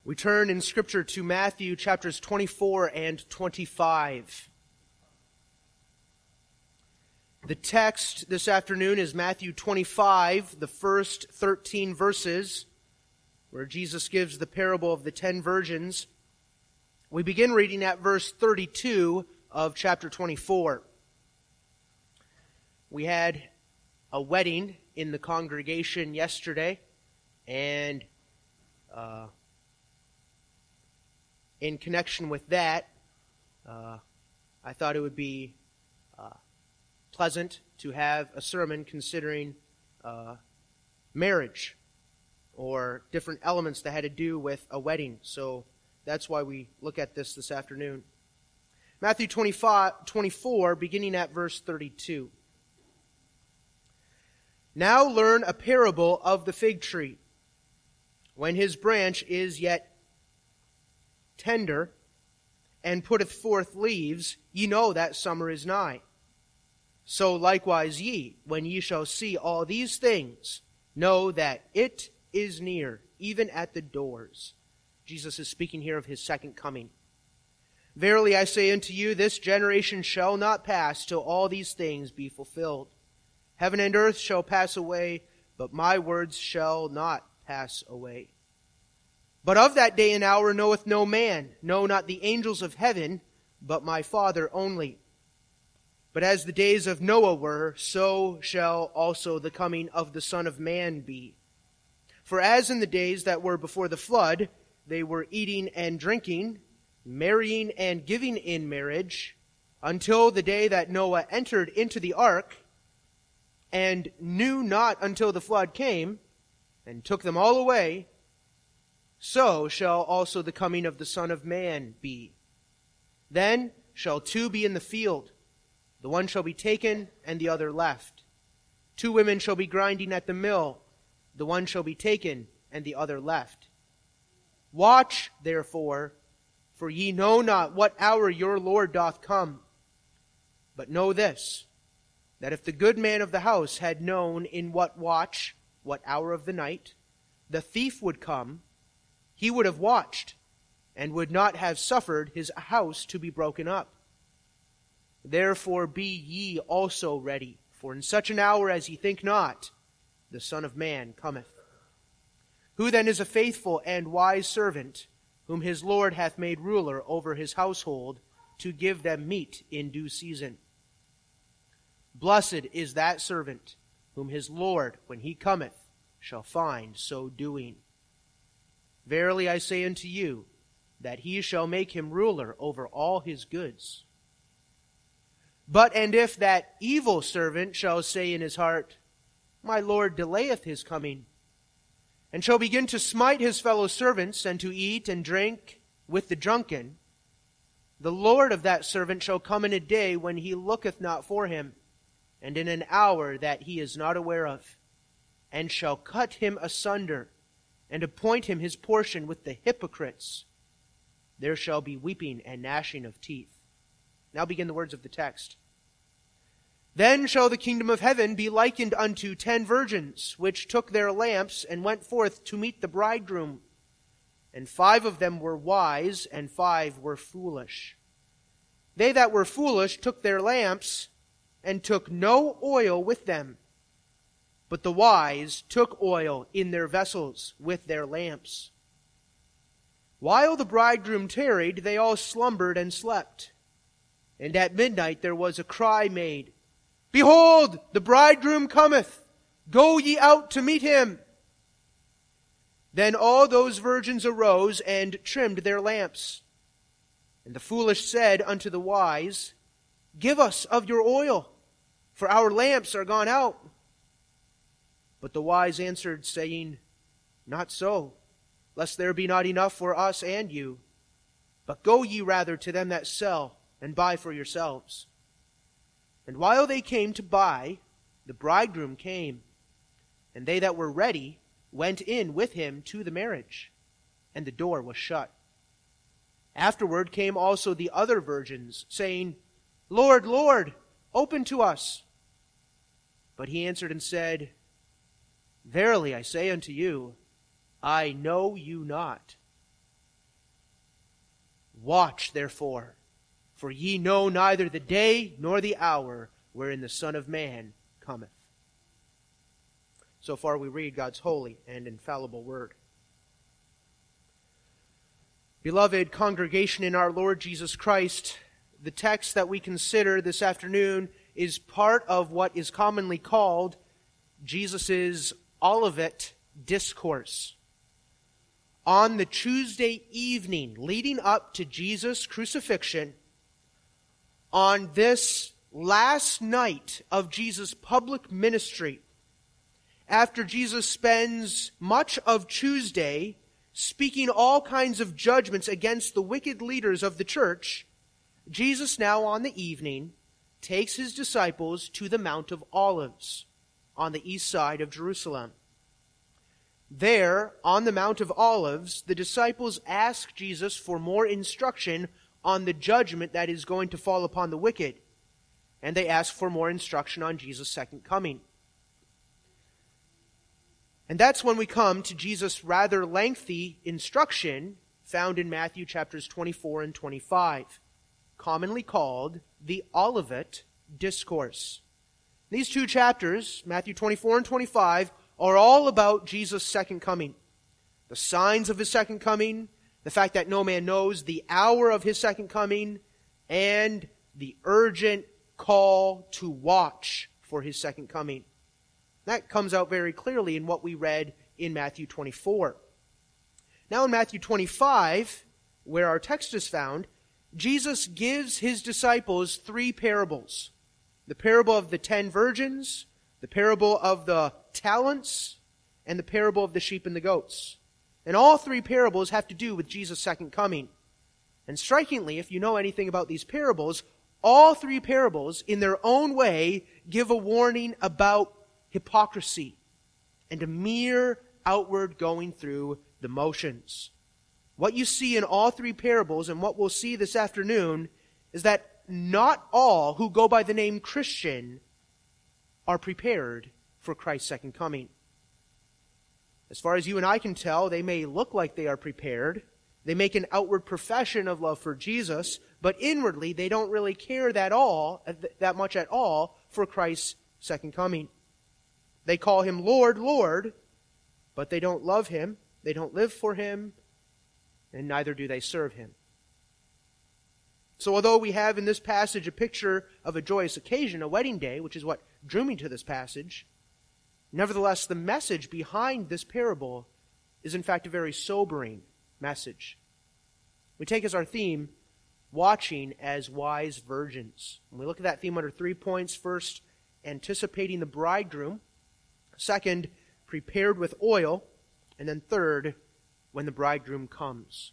We turn in Scripture to Matthew chapters 24 and 25. The text this afternoon is Matthew 25, the first 13 verses, where Jesus gives the parable of the 10 virgins. We begin reading at verse 32 of chapter 24. We had a wedding in the congregation yesterday, and in connection with that, I thought it would be pleasant to have a sermon considering marriage or different elements that had to do with a wedding. So that's why we look at this afternoon. Matthew 24, beginning at verse 32. Now learn a parable of the fig tree. When his branch is yet tender, and putteth forth leaves, ye know that summer is nigh. So likewise ye, when ye shall see all these things, know that it is near, even at the doors. Jesus is speaking here of his second coming. Verily I say unto you, this generation shall not pass till all these things be fulfilled. Heaven and earth shall pass away, but my words shall not pass away. But of that day and hour knoweth no man, no, not the angels of heaven, but my Father only. But as the days of Noah were, so shall also the coming of the Son of Man be. For as in the days that were before the flood, they were eating and drinking, marrying and giving in marriage, until the day that Noah entered into the ark, and knew not until the flood came, and took them all away, so shall also the coming of the Son of Man be. Then shall two be in the field, the one shall be taken, and the other left. Two women shall be grinding at the mill, the one shall be taken, and the other left. Watch, therefore, for ye know not what hour your Lord doth come. But know this, that if the good man of the house had known in what watch, what hour of the night, the thief would come, he would have watched, and would not have suffered his house to be broken up. Therefore be ye also ready, for in such an hour as ye think not, the Son of Man cometh. Who then is a faithful and wise servant, whom his Lord hath made ruler over his household, to give them meat in due season? Blessed is that servant, whom his Lord, when he cometh, shall find so doing. Verily I say unto you, that he shall make him ruler over all his goods. But and if that evil servant shall say in his heart, My Lord delayeth his coming, and shall begin to smite his fellow servants, and to eat and drink with the drunken, the Lord of that servant shall come in a day when he looketh not for him, and in an hour that he is not aware of, and shall cut him asunder, and appoint him his portion with the hypocrites. There shall be weeping and gnashing of teeth. Now begin the words of the text. Then shall the kingdom of heaven be likened unto 10 virgins, which took their lamps and went forth to meet the bridegroom. And 5 of them were wise, and 5 were foolish. They that were foolish took their lamps, and took no oil with them. But the wise took oil in their vessels with their lamps. While the bridegroom tarried, they all slumbered and slept. And at midnight there was a cry made, Behold, the bridegroom cometh! Go ye out to meet him! Then all those virgins arose and trimmed their lamps. And the foolish said unto the wise, Give us of your oil, for our lamps are gone out. But the wise answered, saying, Not so, lest there be not enough for us and you. But go ye rather to them that sell, and buy for yourselves. And while they came to buy, the bridegroom came. And they that were ready went in with him to the marriage, and the door was shut. Afterward came also the other virgins, saying, Lord, Lord, open to us. But he answered and said, Verily I say unto you, I know you not. Watch therefore, for ye know neither the day nor the hour wherein the Son of Man cometh. So far we read God's holy and infallible word. Beloved congregation in our Lord Jesus Christ, the text that we consider this afternoon is part of what is commonly called Jesus' Olivet Discourse. On the Tuesday evening leading up to Jesus' crucifixion, on this last night of Jesus' public ministry, after Jesus spends much of Tuesday speaking all kinds of judgments against the wicked leaders of the church, Jesus now on the evening takes his disciples to the Mount of Olives on the east side of Jerusalem. There, on the Mount of Olives, the disciples ask Jesus for more instruction on the judgment that is going to fall upon the wicked, and they ask for more instruction on Jesus' second coming. And that's when we come to Jesus' rather lengthy instruction found in Matthew chapters 24 and 25, commonly called the Olivet Discourse. These two chapters, Matthew 24 and 25, are all about Jesus' second coming. The signs of his second coming, the fact that no man knows the hour of his second coming, and the urgent call to watch for his second coming. That comes out very clearly in what we read in Matthew 24. Now in Matthew 25, where our text is found, Jesus gives his disciples three parables. The parable of the 10 virgins, the parable of the talents, and the parable of the sheep and the goats. And all three parables have to do with Jesus' second coming. And strikingly, if you know anything about these parables, all three parables, in their own way, give a warning about hypocrisy and a mere outward going through the motions. What you see in all three parables, and what we'll see this afternoon, is that not all who go by the name Christian are prepared for Christ's second coming. As far as you and I can tell, they may look like they are prepared. They make an outward profession of love for Jesus, but inwardly they don't really care that much at all for Christ's second coming. They call him Lord, Lord, but they don't love him, they don't live for him, and neither do they serve him. So although we have in this passage a picture of a joyous occasion, a wedding day, which is what drew me to this passage, nevertheless the message behind this parable is in fact a very sobering message. We take as our theme, watching as wise virgins. And we look at that theme under 3 points. First, anticipating the bridegroom. Second, prepared with oil. And then third, when the bridegroom comes.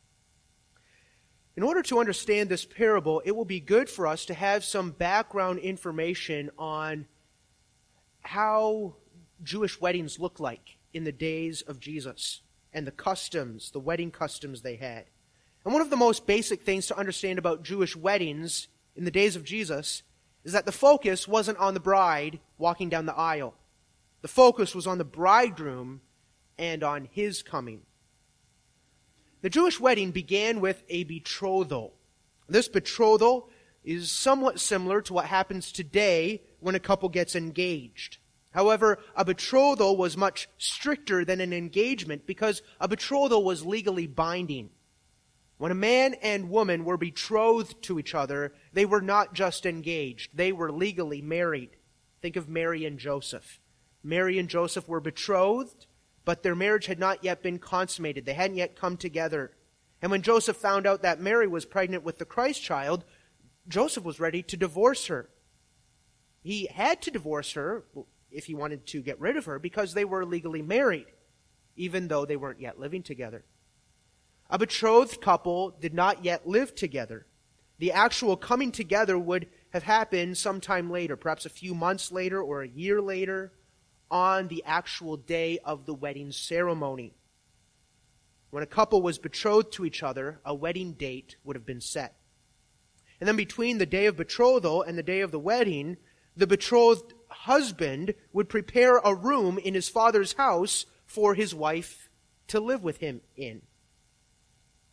In order to understand this parable, it will be good for us to have some background information on how Jewish weddings looked like in the days of Jesus and the customs, the wedding customs they had. And one of the most basic things to understand about Jewish weddings in the days of Jesus is that the focus wasn't on the bride walking down the aisle. The focus was on the bridegroom and on his coming. The Jewish wedding began with a betrothal. This betrothal is somewhat similar to what happens today when a couple gets engaged. However, a betrothal was much stricter than an engagement because a betrothal was legally binding. When a man and woman were betrothed to each other, they were not just engaged. They were legally married. Think of Mary and Joseph. Mary and Joseph were betrothed, but their marriage had not yet been consummated. They hadn't yet come together. And when Joseph found out that Mary was pregnant with the Christ child, Joseph was ready to divorce her. He had to divorce her if he wanted to get rid of her because they were legally married, even though they weren't yet living together. A betrothed couple did not yet live together. The actual coming together would have happened sometime later, perhaps a few months later or a year later, on the actual day of the wedding ceremony. When a couple was betrothed to each other, a wedding date would have been set. And then between the day of betrothal and the day of the wedding, the betrothed husband would prepare a room in his father's house for his wife to live with him in.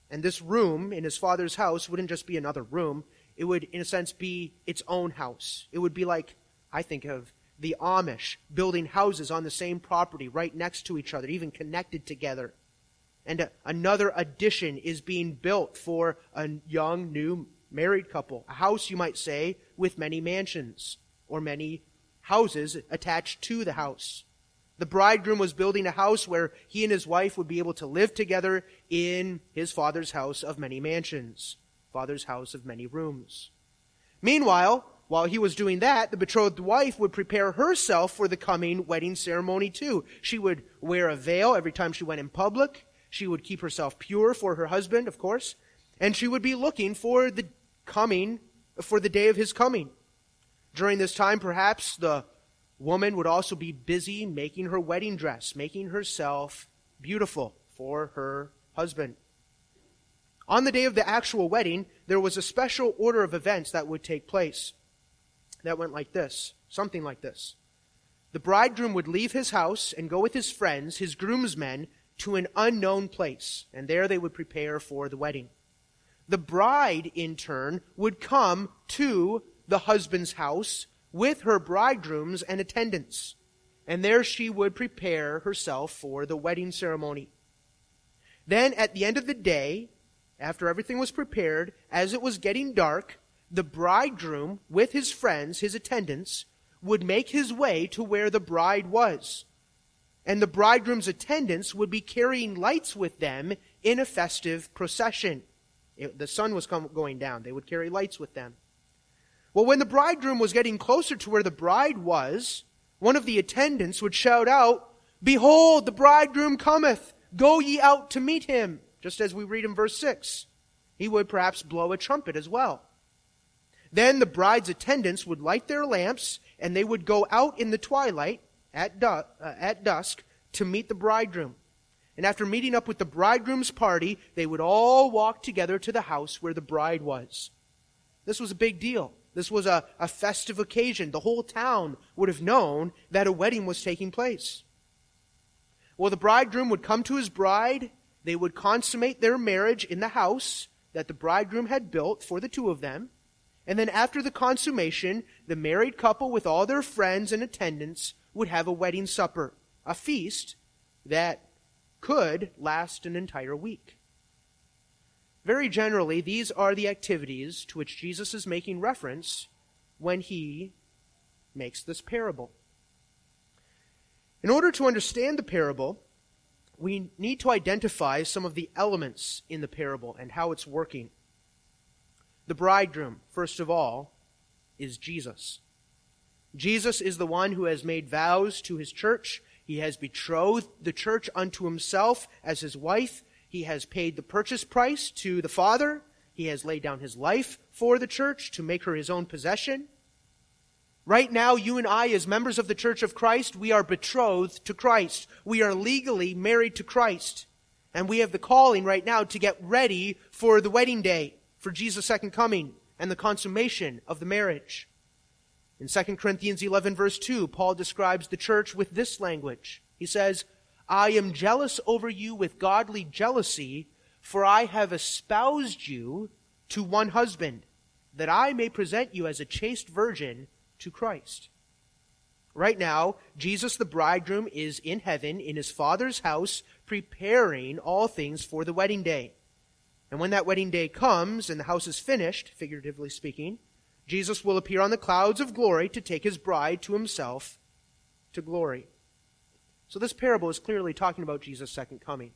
And this room in his Father's house wouldn't just be another room. It would, in a sense, be its own house. It would be like, I think of the Amish building houses on the same property right next to each other, even connected together. And another addition is being built for a young, new married couple. A house, you might say, with many mansions or many houses attached to the house. The bridegroom was building a house where he and his wife would be able to live together in his Father's house of many mansions, Father's house of many rooms. Meanwhile, while he was doing that, the betrothed wife would prepare herself for the coming wedding ceremony too. She would wear a veil every time she went in public. She would keep herself pure for her husband, of course. And she would be looking for the day of his coming. During this time, perhaps the woman would also be busy making her wedding dress, making herself beautiful for her husband. On the day of the actual wedding, there was a special order of events that would take place. That went like this, something like this. The bridegroom would leave his house and go with his friends, his groomsmen, to an unknown place, and there they would prepare for the wedding. The bride, in turn, would come to the husband's house with her bridegrooms and attendants, and there she would prepare herself for the wedding ceremony. Then, at the end of the day, after everything was prepared, as it was getting dark, the bridegroom, with his friends, his attendants, would make his way to where the bride was. And the bridegroom's attendants would be carrying lights with them in a festive procession. The sun was going down. They would carry lights with them. Well, when the bridegroom was getting closer to where the bride was, one of the attendants would shout out, "Behold, the bridegroom cometh! Go ye out to meet him!" Just as we read in verse 6. He would perhaps blow a trumpet as well. Then the bride's attendants would light their lamps, and they would go out in the twilight at dusk to meet the bridegroom. And after meeting up with the bridegroom's party, they would all walk together to the house where the bride was. This was a big deal. This was a festive occasion. The whole town would have known that a wedding was taking place. Well, the bridegroom would come to his bride. They would consummate their marriage in the house that the bridegroom had built for the two of them. And then after the consummation, the married couple with all their friends and attendants would have a wedding supper, a feast that could last an entire week. Very generally, these are the activities to which Jesus is making reference when he makes this parable. In order to understand the parable, we need to identify some of the elements in the parable and how it's working. The bridegroom, first of all, is Jesus. Jesus is the one who has made vows to his church. He has betrothed the church unto himself as his wife. He has paid the purchase price to the Father. He has laid down his life for the church to make her his own possession. Right now, you and I, as members of the Church of Christ, we are betrothed to Christ. We are legally married to Christ. And we have the calling right now to get ready for the wedding day, for Jesus' second coming and the consummation of the marriage. In 2 Corinthians 11 verse 2, Paul describes the church with this language. He says, "I am jealous over you with godly jealousy, for I have espoused you to one husband, that I may present you as a chaste virgin to Christ." Right now, Jesus the bridegroom is in heaven, in his Father's house, preparing all things for the wedding day. And when that wedding day comes and the house is finished, figuratively speaking, Jesus will appear on the clouds of glory to take his bride to himself to glory. So this parable is clearly talking about Jesus' second coming.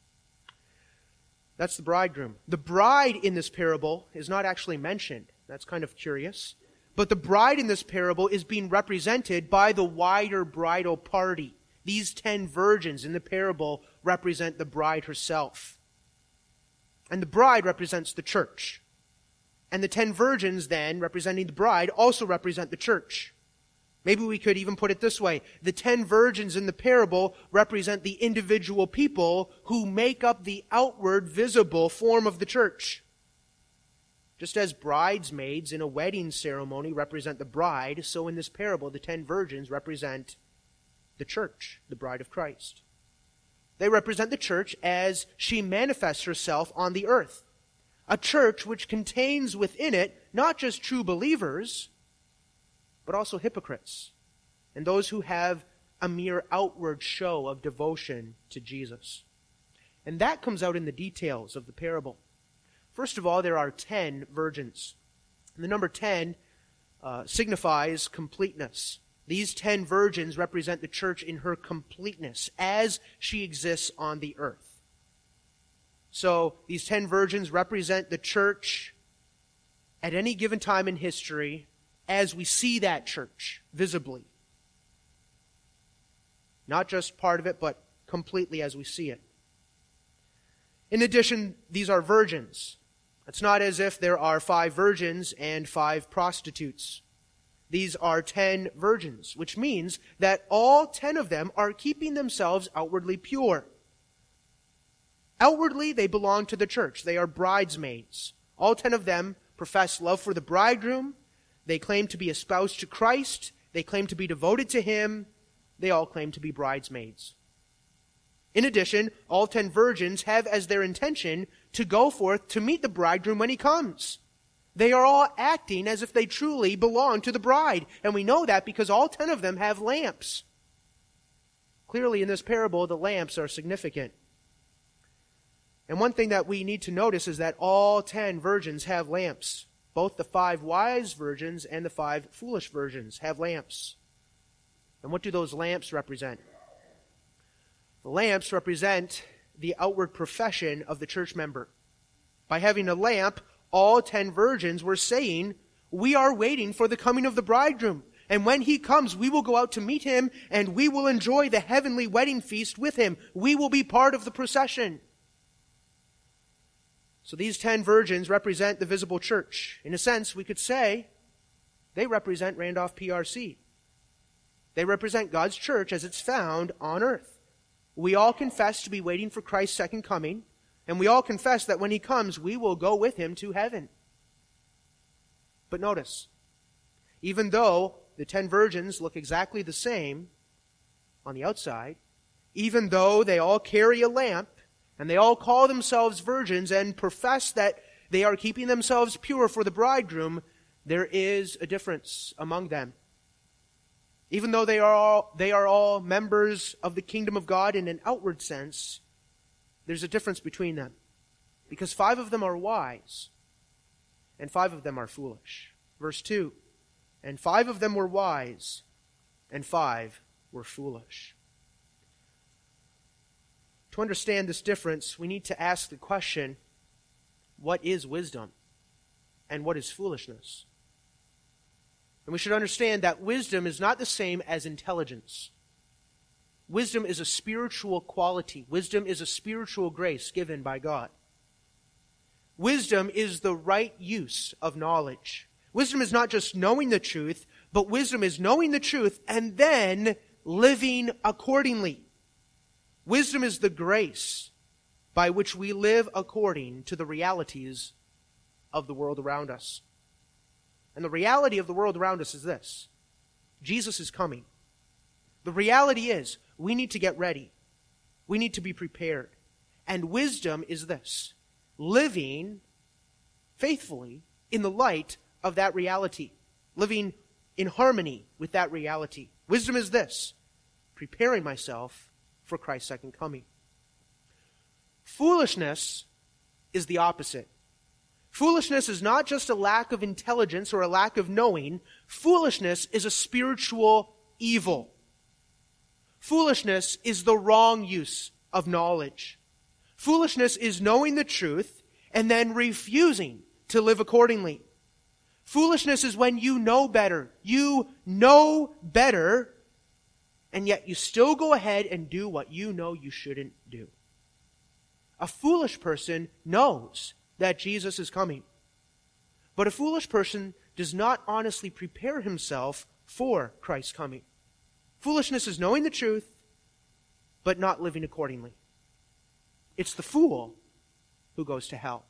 That's the bridegroom. The bride in this parable is not actually mentioned. That's kind of curious. But the bride in this parable is being represented by the wider bridal party. These 10 virgins in the parable represent the bride herself. And the bride represents the church. And the 10 virgins then, representing the bride, also represent the church. Maybe we could even put it this way. The 10 virgins in the parable represent the individual people who make up the outward visible form of the church. Just as bridesmaids in a wedding ceremony represent the bride, so in this parable the 10 virgins represent the church, the bride of Christ. They represent the church as she manifests herself on the earth. A church which contains within it not just true believers, but also hypocrites and those who have a mere outward show of devotion to Jesus. And that comes out in the details of the parable. First of all, there are 10 virgins. And the number 10 signifies completeness. These 10 virgins represent the church in her completeness as she exists on the earth. So these 10 virgins represent the church at any given time in history as we see that church visibly. Not just part of it, but completely as we see it. In addition, these are virgins. It's not as if there are 5 virgins and 5 prostitutes. These are 10 virgins, which means that all 10 of them are keeping themselves outwardly pure. Outwardly, they belong to the church. They are bridesmaids. All 10 of them profess love for the bridegroom. They claim to be espoused to Christ. They claim to be devoted to Him. They all claim to be bridesmaids. In addition, all 10 virgins have as their intention to go forth to meet the bridegroom when he comes. They are all acting as if they truly belong to the bride. And we know that because all 10 of them have lamps. Clearly in this parable, the lamps are significant. And one thing that we need to notice is that all 10 virgins have lamps. Both the 5 wise virgins and the 5 foolish virgins have lamps. And what do those lamps represent? The lamps represent the outward profession of the church member. By having a lamp, all 10 virgins were saying, we are waiting for the coming of the bridegroom. And when he comes, we will go out to meet him, and we will enjoy the heavenly wedding feast with him. We will be part of the procession. So these 10 virgins represent the visible church. In a sense, we could say they represent Randolph PRC. They represent God's church as it's found on earth. We all confess to be waiting for Christ's second coming, and we all confess that when he comes, we will go with him to heaven. But notice, even though the 10 virgins look exactly the same on the outside, even though they all carry a lamp, and they all call themselves virgins and profess that they are keeping themselves pure for the bridegroom, there is a difference among them. Even though they are all members of the kingdom of God in an outward sense, there's a difference between them. Because 5 of them are wise, and 5 of them are foolish. Verse 2, and 5 of them were wise, and 5 were foolish. To understand this difference, we need to ask the question, what is wisdom? And what is foolishness? And we should understand that wisdom is not the same as intelligence. Wisdom is a spiritual quality. Wisdom is a spiritual grace given by God. Wisdom is the right use of knowledge. Wisdom is not just knowing the truth, but wisdom is knowing the truth and then living accordingly. Wisdom is the grace by which we live according to the realities of the world around us. And the reality of the world around us is this: Jesus is coming. The reality is we need to get ready. We need to be prepared. And wisdom is this: living faithfully in the light of that reality. Living in harmony with that reality. Wisdom is this: preparing myself for Christ's second coming. Foolishness is the opposite. Foolishness is not just a lack of intelligence or a lack of knowing. Foolishness is a spiritual evil. Foolishness is the wrong use of knowledge. Foolishness is knowing the truth and then refusing to live accordingly. Foolishness is when you know better. You know better, and yet you still go ahead and do what you know you shouldn't do. A foolish person knows that Jesus is coming. But a foolish person does not honestly prepare himself for Christ's coming. Foolishness is knowing the truth, but not living accordingly. It's the fool who goes to hell.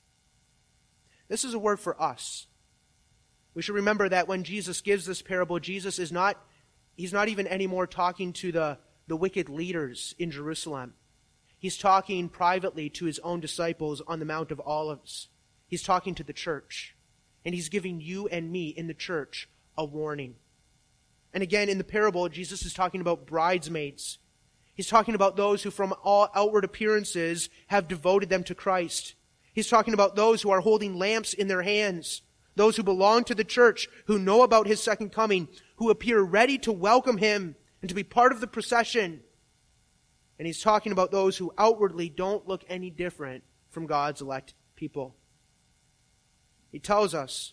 This is a word for us. We should remember that when Jesus gives this parable, Jesus he's not even anymore talking to the wicked leaders in Jerusalem. He's talking privately to his own disciples on the Mount of Olives. He's talking to the church. And he's giving you and me in the church a warning. And again, in the parable, Jesus is talking about bridesmaids. He's talking about those who from all outward appearances have devoted them to Christ. He's talking about those who are holding lamps in their hands, those who belong to the church, who know about his second coming, who appear ready to welcome him and to be part of the procession. And he's talking about those who outwardly don't look any different from God's elect people. He tells us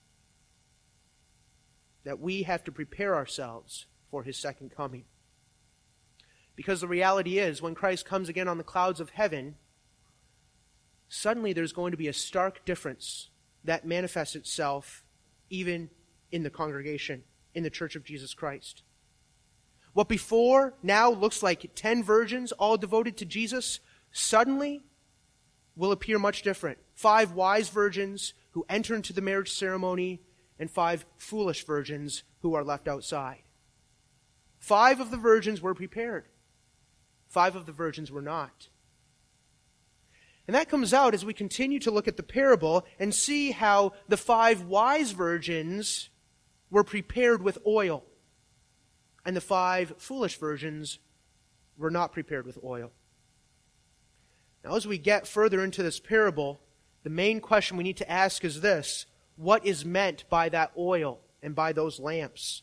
that we have to prepare ourselves for his second coming. Because the reality is, when Christ comes again on the clouds of heaven, suddenly there's going to be a stark difference that manifests itself even in the congregation, in the church of Jesus Christ. What before now looks like 10 virgins all devoted to Jesus, suddenly will appear much different. 5 wise virgins who enter into the marriage ceremony, and 5 foolish virgins who are left outside. 5 of the virgins were prepared. 5 of the virgins were not. And that comes out as we continue to look at the parable and see how the 5 wise virgins were prepared with oil, and the 5 foolish virgins were not prepared with oil. Now, as we get further into this parable, the main question we need to ask is this: what is meant by that oil and by those lamps?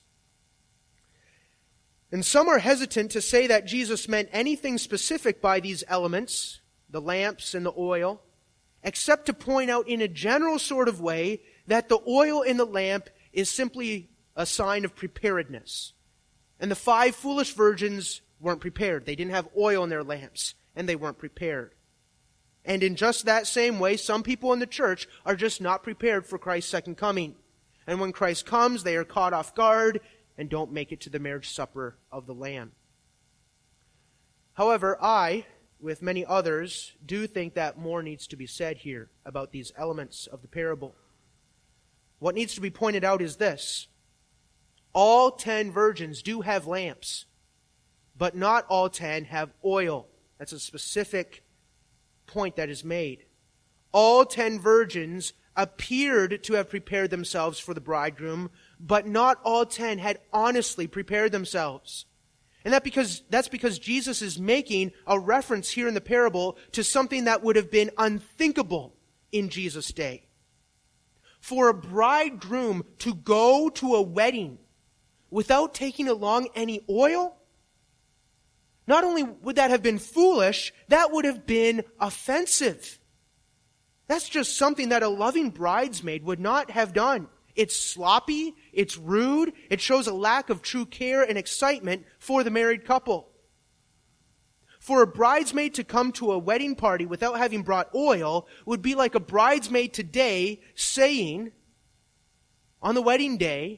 And some are hesitant to say that Jesus meant anything specific by these elements, the lamps and the oil, except to point out in a general sort of way that the oil in the lamp is simply a sign of preparedness. And the 5 foolish virgins weren't prepared. They didn't have oil in their lamps, and they weren't prepared. And in just that same way, some people in the church are just not prepared for Christ's second coming. And when Christ comes, they are caught off guard and don't make it to the marriage supper of the Lamb. However, I, with many others, do think that more needs to be said here about these elements of the parable. What needs to be pointed out is this: all 10 virgins do have lamps, but not all 10 have oil. That's a specific point that is made. All 10 virgins appeared to have prepared themselves for the bridegroom, but not all 10 had honestly prepared themselves. And that's because Jesus is making a reference here in the parable to something that would have been unthinkable in Jesus' day. For a bridegroom to go to a wedding without taking along any oil, not only would that have been foolish, that would have been offensive. That's just something that a loving bridesmaid would not have done. It's sloppy, it's rude, it shows a lack of true care and excitement for the married couple. For a bridesmaid to come to a wedding party without having brought oil would be like a bridesmaid today saying, on the wedding day,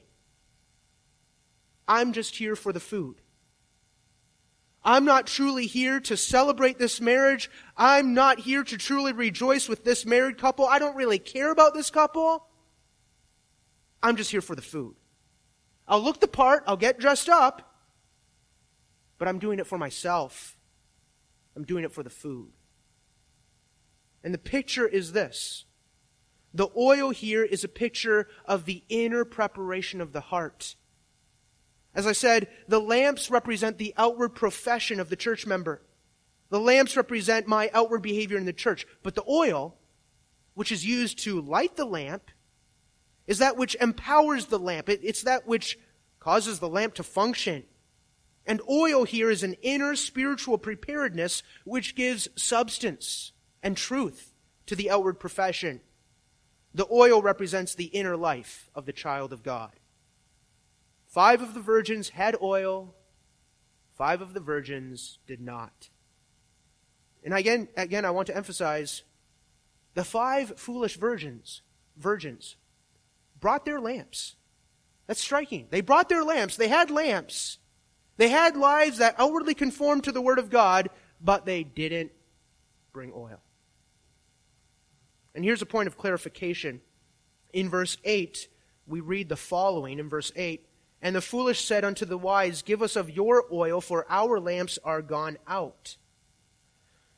I'm just here for the food. I'm not truly here to celebrate this marriage. I'm not here to truly rejoice with this married couple. I don't really care about this couple. I'm just here for the food. I'll look the part, I'll get dressed up, but I'm doing it for myself. I'm doing it for the food. And the picture is this: the oil here is a picture of the inner preparation of the heart. As I said, the lamps represent the outward profession of the church member. The lamps represent my outward behavior in the church. But the oil, which is used to light the lamp, is that which empowers the lamp. It's that which causes the lamp to function. And oil here is an inner spiritual preparedness which gives substance and truth to the outward profession. The oil represents the inner life of the child of God. 5 of the virgins had oil, 5 of the virgins did not. And again, I want to emphasize, the 5 foolish virgins brought their lamps. That's striking. They brought their lamps. They had lamps. They had lives that outwardly conformed to the Word of God, but they didn't bring oil. And here's a point of clarification. In verse 8, we read the following in verse 8, "And the foolish said unto the wise, Give us of your oil, for our lamps are gone out."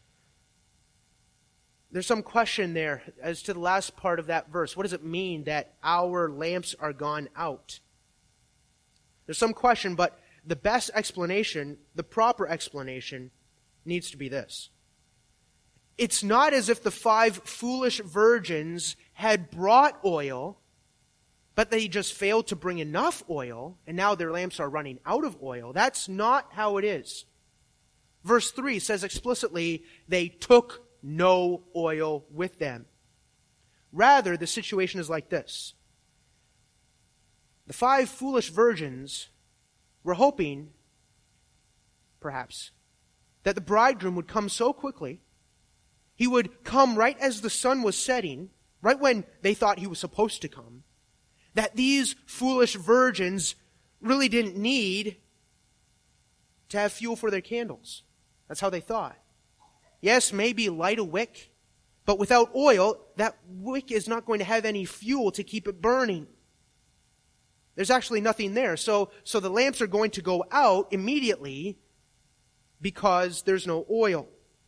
There's some question there as to the last part of that verse. What does it mean that our lamps are gone out? There's some question, but the best explanation, the proper explanation, needs to be this. It's not as if the 5 foolish virgins had brought oil, but they just failed to bring enough oil, and now their lamps are running out of oil. That's not how it is. Verse 3 says explicitly, they took no oil with them. Rather, the situation is like this. The 5 foolish virgins were hoping, perhaps, that the bridegroom would come so quickly, he would come right as the sun was setting, right when they thought he was supposed to come, that these foolish virgins really didn't need to have fuel for their candles. That's how they thought. Yes, maybe light a wick, but without oil, that wick is not going to have any fuel to keep it burning. There's actually nothing there. So the lamps are going to go out immediately because there's no oil.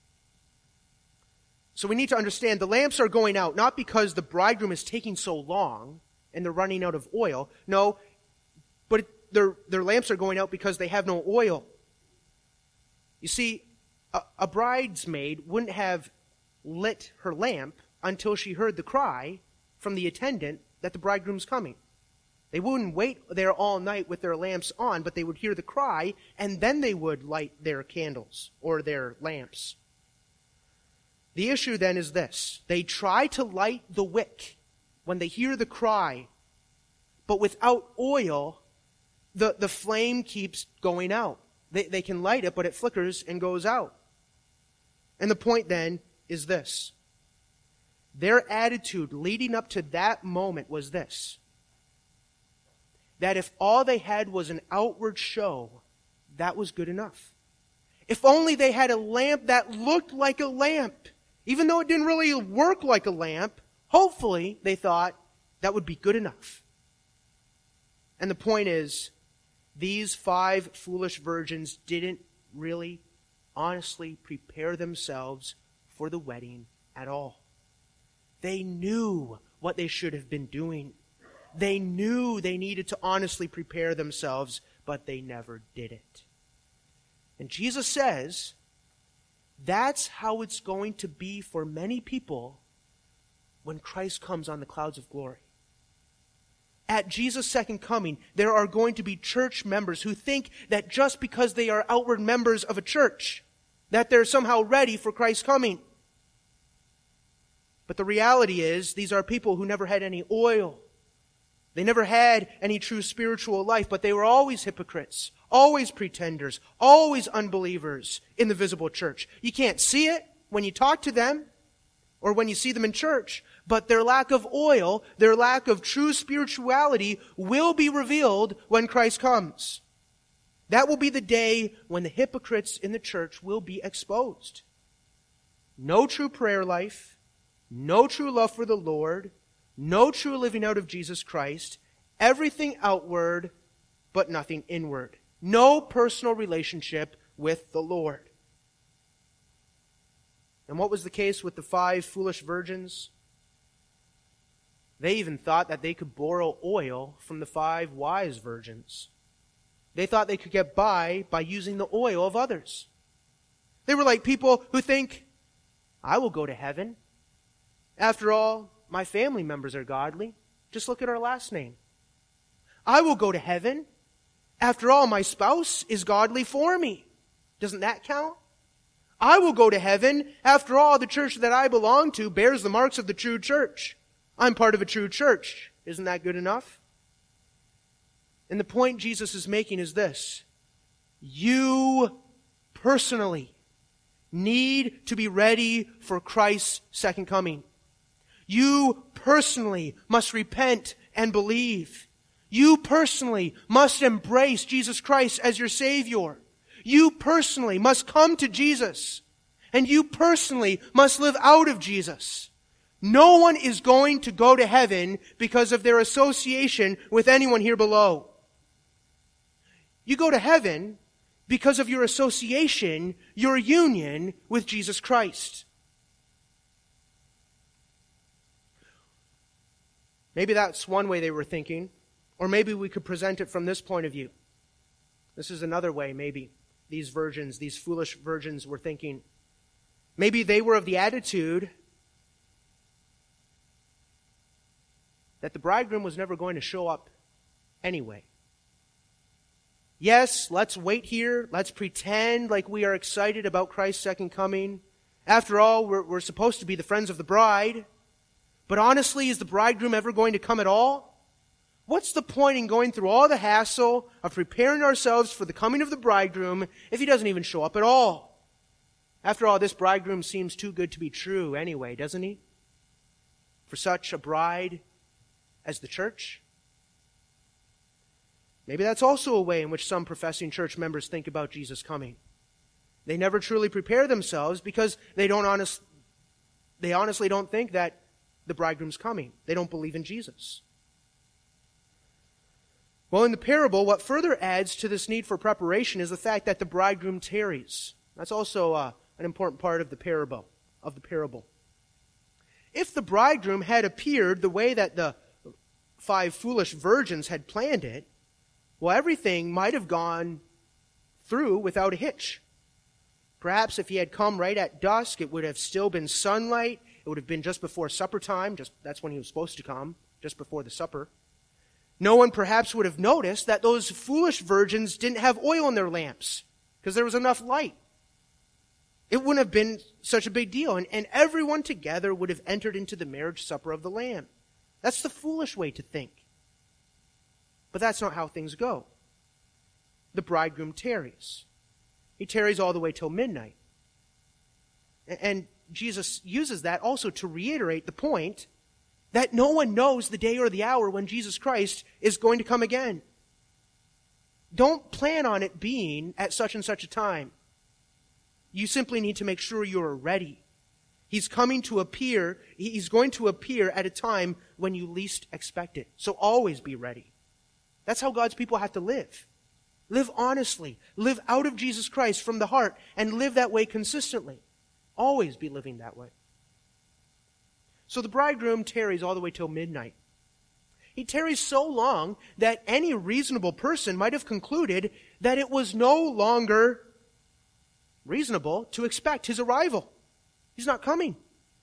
So we need to understand the lamps are going out not because the bridegroom is taking so long and they're running out of oil. No, but their lamps are going out because they have no oil. You see, a bridesmaid wouldn't have lit her lamp until she heard the cry from the attendant that the bridegroom's coming. They wouldn't wait there all night with their lamps on, but they would hear the cry, and then they would light their candles or their lamps. The issue then is this. They try to light the wick when they hear the cry, but without oil, the flame keeps going out. They can light it, but it flickers and goes out. And the point then is this. Their attitude leading up to that moment was this. That if all they had was an outward show, that was good enough. If only they had a lamp that looked like a lamp, even though it didn't really work like a lamp, hopefully, they thought, that would be good enough. And the point is, these 5 foolish virgins didn't really honestly prepare themselves for the wedding at all. They knew what they should have been doing. They knew they needed to honestly prepare themselves, but they never did it. And Jesus says, that's how it's going to be for many people when Christ comes on the clouds of glory. At Jesus' second coming, there are going to be church members who think that just because they are outward members of a church, that they're somehow ready for Christ's coming. But the reality is, these are people who never had any oil. They never had any true spiritual life, but they were always hypocrites, always pretenders, always unbelievers in the visible church. You can't see it when you talk to them or when you see them in church, but their lack of oil, their lack of true spirituality will be revealed when Christ comes. That will be the day when the hypocrites in the church will be exposed. No true prayer life, no true love for the Lord, no true living out of Jesus Christ, everything outward, but nothing inward. No personal relationship with the Lord. And what was the case with the 5 foolish virgins? They even thought that they could borrow oil from the 5 wise virgins. They thought they could get by using the oil of others. They were like people who think, I will go to heaven. After all, my family members are godly. Just look at our last name. I will go to heaven. After all, my spouse is godly for me. Doesn't that count? I will go to heaven. After all, the church that I belong to bears the marks of the true church. I'm part of a true church. Isn't that good enough? And the point Jesus is making is this. You personally need to be ready for Christ's second coming. You personally must repent and believe. You personally must embrace Jesus Christ as your Savior. You personally must come to Jesus. And you personally must live out of Jesus. No one is going to go to heaven because of their association with anyone here below. You go to heaven because of your association, your union with Jesus Christ. Maybe that's one way they were thinking. Or maybe we could present it from this point of view. This is another way, maybe, these virgins, these foolish virgins were thinking. Maybe they were of the attitude that the bridegroom was never going to show up anyway. Yes, let's wait here. Let's pretend like we are excited about Christ's second coming. After all, we're supposed to be the friends of the bride. But honestly, is the bridegroom ever going to come at all? What's the point in going through all the hassle of preparing ourselves for the coming of the bridegroom if he doesn't even show up at all? After all, this bridegroom seems too good to be true anyway, doesn't he? For such a bride as the church? Maybe that's also a way in which some professing church members think about Jesus coming. They never truly prepare themselves because they honestly don't think that the bridegroom's coming. They don't believe in Jesus. Well, in the parable, what further adds to this need for preparation is the fact that the bridegroom tarries. That's also an important part of the parable. If the bridegroom had appeared the way that the 5 foolish virgins had planned it, well, everything might have gone through without a hitch. Perhaps if he had come right at dusk, it would have still been sunlight. It would have been just before supper time. That's when he was supposed to come, just before the supper. No one perhaps would have noticed that those foolish virgins didn't have oil in their lamps because there was enough light. It wouldn't have been such a big deal, and everyone together would have entered into the marriage supper of the Lamb. That's the foolish way to think. But that's not how things go. The bridegroom tarries. He tarries all the way till midnight. And Jesus uses that also to reiterate the point that no one knows the day or the hour when Jesus Christ is going to come again. Don't plan on it being at such and such a time. You simply need to make sure you're ready. He's going to appear at a time when you least expect it. So always be ready. That's how God's people have to live. Live honestly. Live out of Jesus Christ from the heart and live that way consistently. Always be living that way. So the bridegroom tarries all the way till midnight. He tarries so long that any reasonable person might have concluded that it was no longer reasonable to expect his arrival. He's not coming.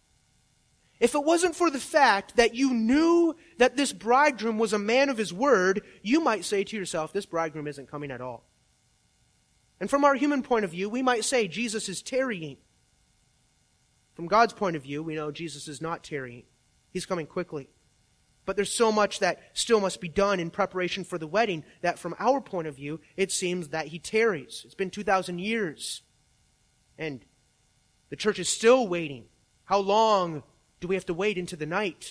If it wasn't for the fact that you knew that this bridegroom was a man of his word, you might say to yourself, this bridegroom isn't coming at all. And from our human point of view, we might say Jesus is tarrying. From God's point of view, we know Jesus is not tarrying. He's coming quickly. But there's so much that still must be done in preparation for the wedding that from our point of view, it seems that he tarries. It's been 2,000 years. And the church is still waiting. How long do we have to wait into the night?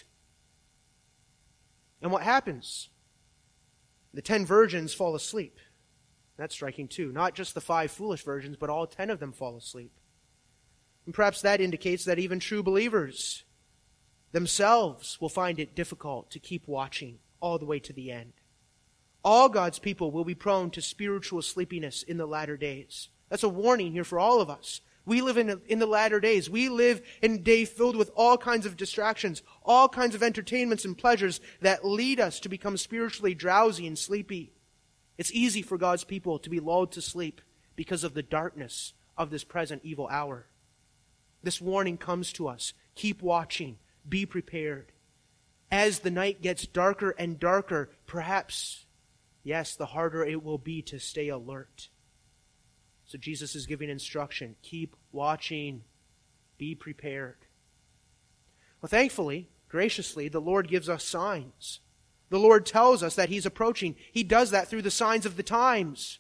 And what happens? The 10 virgins fall asleep. That's striking too. Not just the 5 foolish virgins, but all 10 of them fall asleep. And perhaps that indicates that even true believers themselves will find it difficult to keep watching all the way to the end. All God's people will be prone to spiritual sleepiness in the latter days. That's a warning here for all of us. We live in the latter days. We live in a day filled with all kinds of distractions, all kinds of entertainments and pleasures that lead us to become spiritually drowsy and sleepy. It's easy for God's people to be lulled to sleep because of the darkness of this present evil hour. This warning comes to us. Keep watching. Be prepared. As the night gets darker and darker, perhaps, yes, the harder it will be to stay alert. So Jesus is giving instruction. Keep watching. Be prepared. Well, thankfully, graciously, the Lord gives us signs. The Lord tells us that He's approaching. He does that through the signs of the times.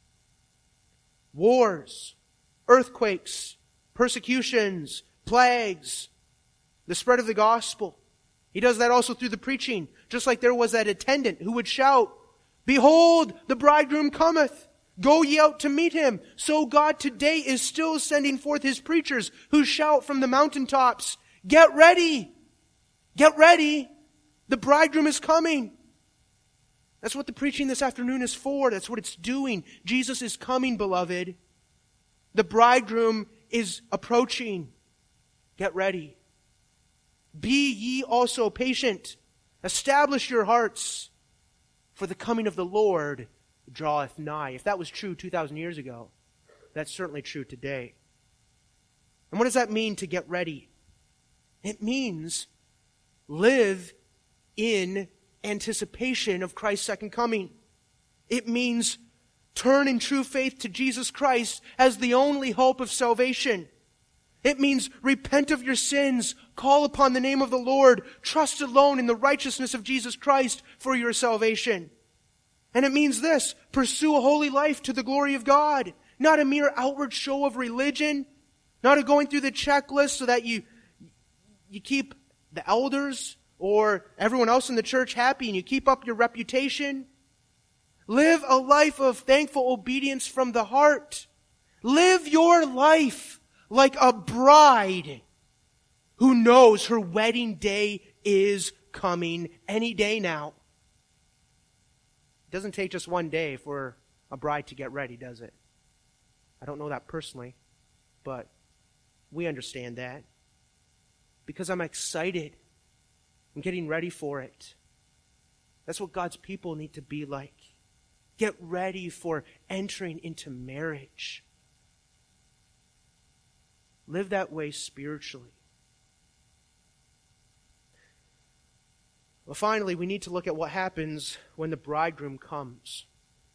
Wars, earthquakes, persecutions, plagues, the spread of the gospel. He does that also through the preaching. Just like there was that attendant who would shout, "Behold, the bridegroom cometh. Go ye out to meet him." So God today is still sending forth His preachers who shout from the mountaintops, "Get ready! Get ready! The bridegroom is coming." That's what the preaching this afternoon is for. That's what it's doing. Jesus is coming, beloved. The bridegroom is approaching. Get ready. Be ye also patient. Establish your hearts, for the coming of the Lord draweth nigh. If that was true 2,000 years ago, that's certainly true today. And what does that mean to get ready? It means live in anticipation of Christ's second coming. It means turn in true faith to Jesus Christ as the only hope of salvation. It means repent of your sins, call upon the name of the Lord, trust alone in the righteousness of Jesus Christ for your salvation. And it means this: pursue a holy life to the glory of God, not a mere outward show of religion, not a going through the checklist so that you keep the elders or everyone else in the church happy and you keep up your reputation. Live a life of thankful obedience from the heart. Live your life like a bride who knows her wedding day is coming any day now. It doesn't take just one day for a bride to get ready, does it? I don't know that personally, but we understand that. Because I'm excited. I'm getting ready for it. That's what God's people need to be like. Get ready for entering into marriage. Live that way spiritually. Well, finally, we need to look at what happens when the bridegroom comes.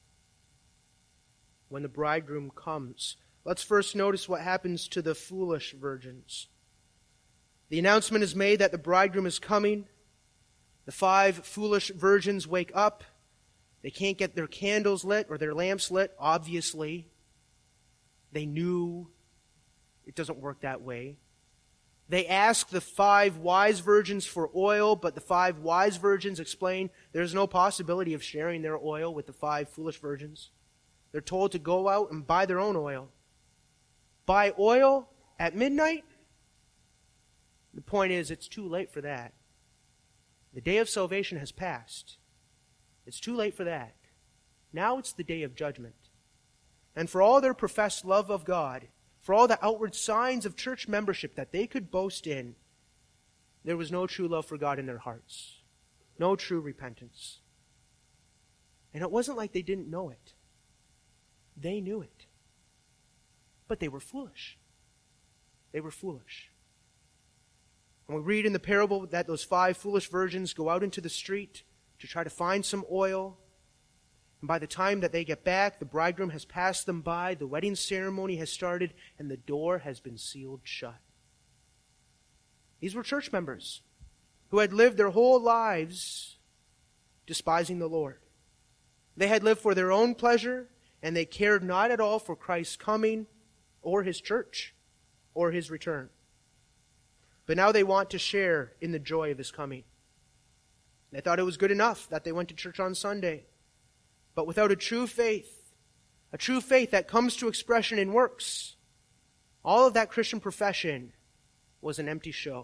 When the bridegroom comes. Let's first notice what happens to the foolish virgins. The announcement is made that the bridegroom is coming. The 5 foolish virgins wake up. They can't get their candles lit or their lamps lit, obviously. They knew it doesn't work that way. They ask the 5 wise virgins for oil, but the 5 wise virgins explain there's no possibility of sharing their oil with the 5 foolish virgins. They're told to go out and buy their own oil. Buy oil at midnight? The point is, it's too late for that. The day of salvation has passed. It's too late for that. Now it's the day of judgment. And for all their professed love of God, for all the outward signs of church membership that they could boast in, there was no true love for God in their hearts. No true repentance. And it wasn't like they didn't know it. They knew it. But they were foolish. They were foolish. And we read in the parable that those 5 foolish virgins go out into the street to try to find some oil. And by the time that they get back, the bridegroom has passed them by, the wedding ceremony has started, and the door has been sealed shut. These were church members who had lived their whole lives despising the Lord. They had lived for their own pleasure, and they cared not at all for Christ's coming or His church or His return. But now they want to share in the joy of His coming. They thought it was good enough that they went to church on Sunday. But without a true faith that comes to expression in works, all of that Christian profession was an empty show.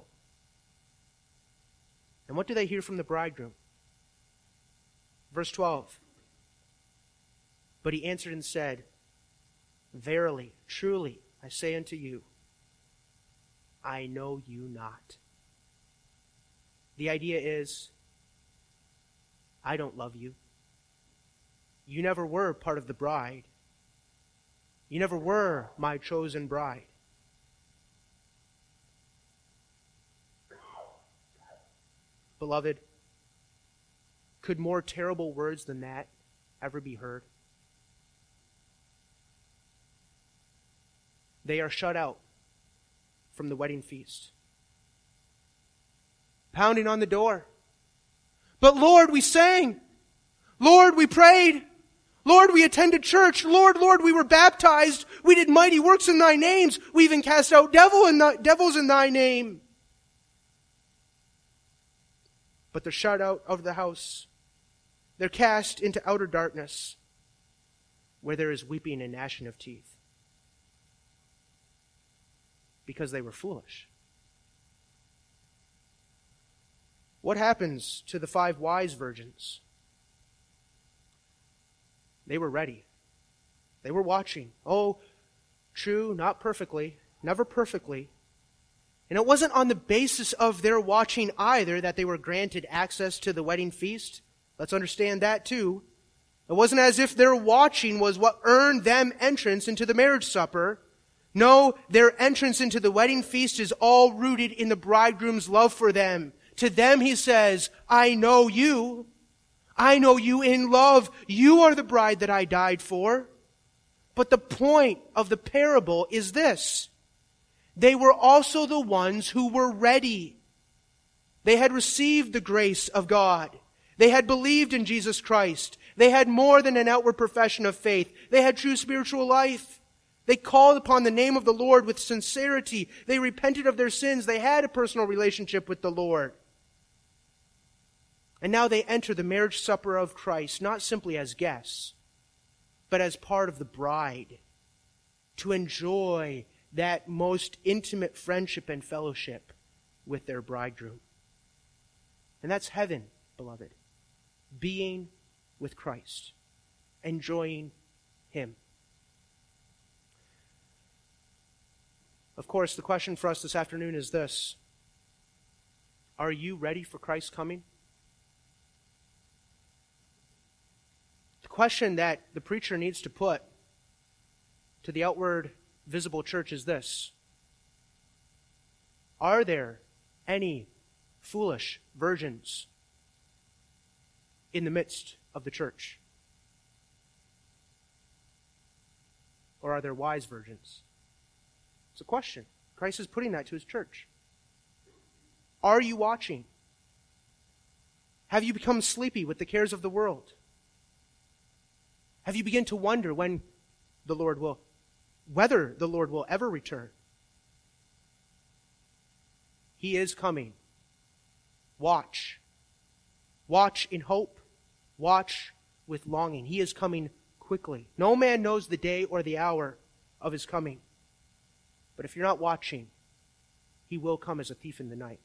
And what do they hear from the bridegroom? Verse 12. But he answered and said, Verily, truly, I say unto you, I know you not. The idea is, I don't love you. You never were part of the bride. You never were my chosen bride. Beloved, could more terrible words than that ever be heard? They are shut out from the wedding feast. Pounding on the door. But Lord, we sang. Lord, we prayed. Lord, we attended church. Lord, we were baptized. We did mighty works in thy names. We even cast out devils in thy name. But they're shut out of the house. They're cast into outer darkness, where there is weeping and gnashing of teeth. Because they were foolish. What happens to the 5 wise virgins? They were ready. They were watching. Oh, true, not perfectly, never perfectly, And it wasn't on the basis of their watching either that they were granted access to the wedding feast. Let's understand that too. It wasn't as if their watching was what earned them entrance into the marriage supper. No, their entrance into the wedding feast is all rooted in the bridegroom's love for them. To them he says, I know you. I know you in love. You are the bride that I died for. But the point of the parable is this. They were also the ones who were ready. They had received the grace of God. They had believed in Jesus Christ. They had more than an outward profession of faith. They had true spiritual life. They called upon the name of the Lord with sincerity. They repented of their sins. They had a personal relationship with the Lord. And now they enter the marriage supper of Christ, not simply as guests, but as part of the bride, to enjoy that most intimate friendship and fellowship with their bridegroom. And that's heaven, beloved. Being with Christ. Enjoying Him. Of course, the question for us this afternoon is this. Are you ready for Christ's coming? The question that the preacher needs to put to the outward visible church is this. Are there any foolish virgins in the midst of the church? Or are there wise virgins? It's a question. Christ is putting that to His church. Are you watching? Have you become sleepy with the cares of the world? Have you begun to wonder whether the Lord will ever return? He is coming. Watch. Watch in hope. Watch with longing. He is coming quickly. No man knows the day or the hour of His coming. But if you're not watching, He will come as a thief in the night.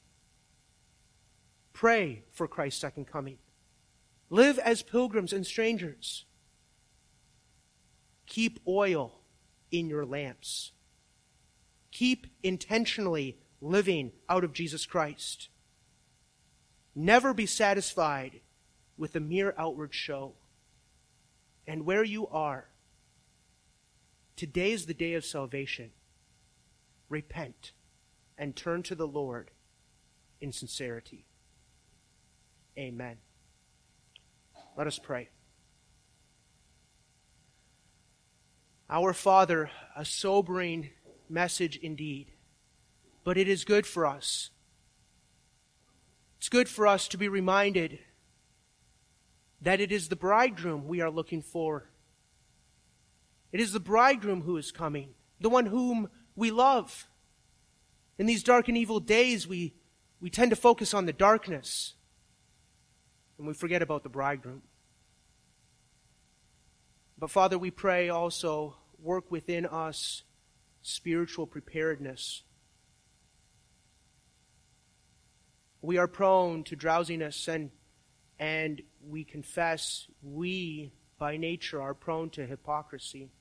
Pray for Christ's second coming. Live as pilgrims and strangers. Keep oil in your lamps. Keep intentionally living out of Jesus Christ. Never be satisfied with a mere outward show. And where you are, today is the day of salvation. Repent and turn to the Lord in sincerity. Amen. Let us pray. Our Father, a sobering message indeed, but it is good for us. It's good for us to be reminded that it is the bridegroom we are looking for. It is the bridegroom who is coming, the one whom we love. In these dark and evil days, we tend to focus on the darkness, and we forget about the bridegroom. But Father, we pray also, work within us spiritual preparedness. We are prone to drowsiness, and we confess we, by nature, are prone to hypocrisy.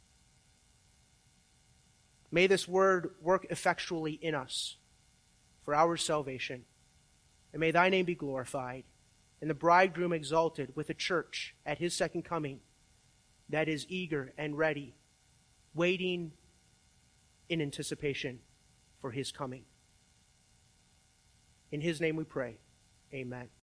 May this word work effectually in us for our salvation. And may Thy name be glorified and the bridegroom exalted with a church at His second coming that is eager and ready, waiting in anticipation for His coming. In His name we pray. Amen.